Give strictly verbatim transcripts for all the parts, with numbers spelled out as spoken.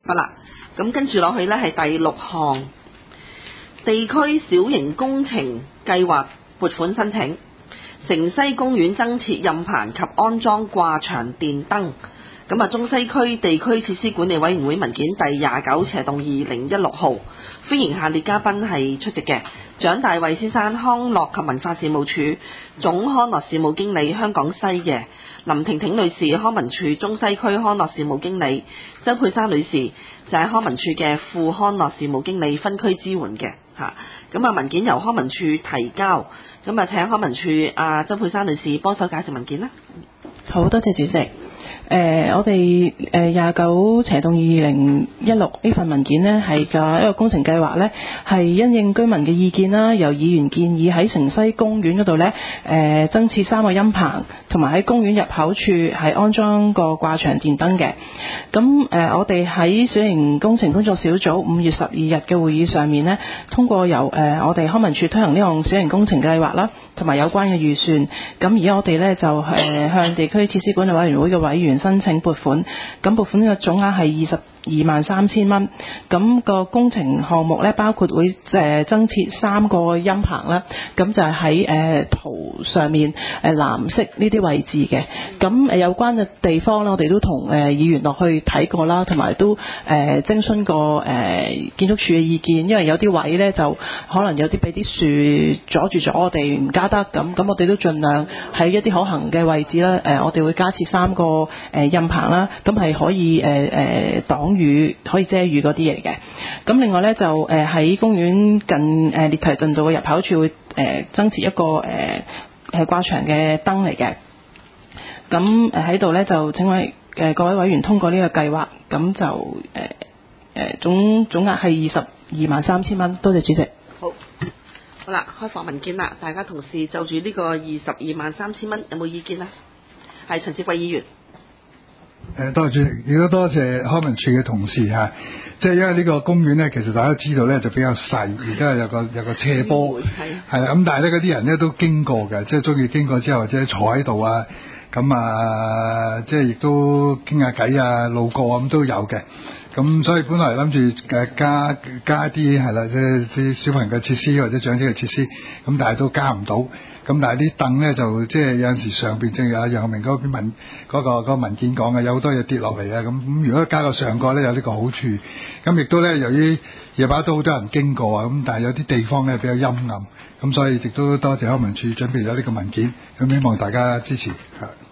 好啦，咁跟住落去呢係第六項，地區小型工程計劃撥款申請，城西公園增設蔭棚及安裝掛牆電燈。咁啊，中西區地區設施管理委員會文件第廿九斜動二零一六號，歡迎下列嘉賓係出席嘅：蔣大衛先生，康樂及文化事務署總康樂事務經理香港西嘅；林婷婷女士，康文署中西區康樂事務經理；周佩珊女士就係康文署嘅副康樂事務經理分區支援嘅嚇。咁啊，文件由康文署提交，咁啊請康文署啊周佩珊女士幫手介紹文件啦。 好多謝主席。誒、呃，我哋誒廿九斜動二零一六呢份文件呢，係嘅一個工程計劃呢，係因應居民嘅意見啦，由議員建議喺城西公園嗰度呢，誒、呃、增設三個陰棚，同埋喺公園入口處係安裝個掛牆電燈嘅。咁誒、呃，我哋喺小型工程工作小組五月十二日嘅會議上面呢，通過由誒、呃、我哋康文署推行呢項小型工程計劃啦，同埋有關嘅預算。咁而家我哋呢，就誒、呃、向地區設施管理委員會嘅委員申請撥款，咁撥款嘅總額係二十二萬三千蚊。咁個工程項目咧，包括會誒增設三個陰棚啦，咁就係喺誒圖上面誒藍色呢啲位置嘅。咁誒有關嘅地方咧，我哋都同誒議員落去睇過啦，同埋都誒徵詢過誒建築署嘅意見，因為有啲位咧就可能有啲俾啲樹阻住咗，我哋唔加得咁，咁我哋都盡量喺一啲可行嘅位置啦。誒我哋會加設三個誒陰棚啦，咁係可以誒誒擋雨，可以遮雨嗰啲嘢嘅。咁另外咧就誒喺公園近誒列堤頓道嘅入口處會誒增設一個誒係掛牆嘅燈嚟嘅。咁誒喺度咧就請位誒各位委員通過呢個計劃，咁就誒誒總總額係二十二萬三千蚊。多謝主席。 好，好啦，開放文件啦，大家同事就住呢個二十二萬三千蚊有冇意見啊？係陳志貴議員。 誒，多謝主席，亦都多謝康文署嘅同事嚇。即係因為呢個公園咧，其實大家都知道咧就比較細，而家有個有個斜坡，係啦。咁但係咧嗰啲人咧都經過嘅，即係中意經過之後或者坐喺度啊，咁啊，即係亦都傾下偈啊，路過咁都有嘅。咁所以本來諗住誒加加啲係啦，即係啲小朋友嘅設施或者長者嘅設施，咁但係都加唔到。咁但係啲凳咧就即係有陣時上邊正如阿楊明嗰篇文嗰、嗰個嗰個文件講嘅，有好多嘢跌落嚟啊！咁咁如果加個上蓋咧有呢個好處，咁亦都咧由於夜晚都好多人經過啊，咁但係有啲地方咧比較陰暗，咁所以亦都多謝康文署準備咗呢個文件，咁希望大家支持。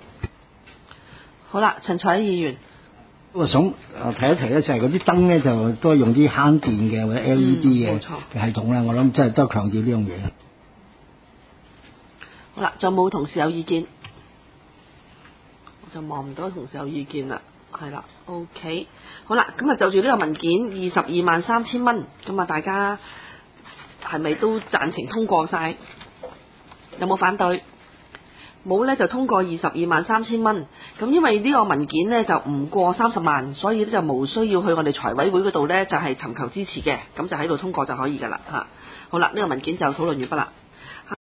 好啦，陳彩議員。 我想誒提一提咧，就係嗰啲燈咧就都係用啲慳電嘅或者 L E D 嘅系統啦。我諗真係都強調呢樣嘢。 好啦，仲有冇同事有意見？我就望唔到同事有意見啦。係啦 ，OK。好啦，咁啊就住呢個文件二十二萬三千蚊，咁啊大家係咪都贊成通過晒？有冇反對？冇咧就通過二十二萬三千蚊。咁因為呢個文件呢就唔過三十萬，所以咧就無需要去我哋財委會嗰度呢，就係尋求支持嘅，咁就喺度通過就可以噶啦嚇。好啦，呢個文件就討論完畢啦。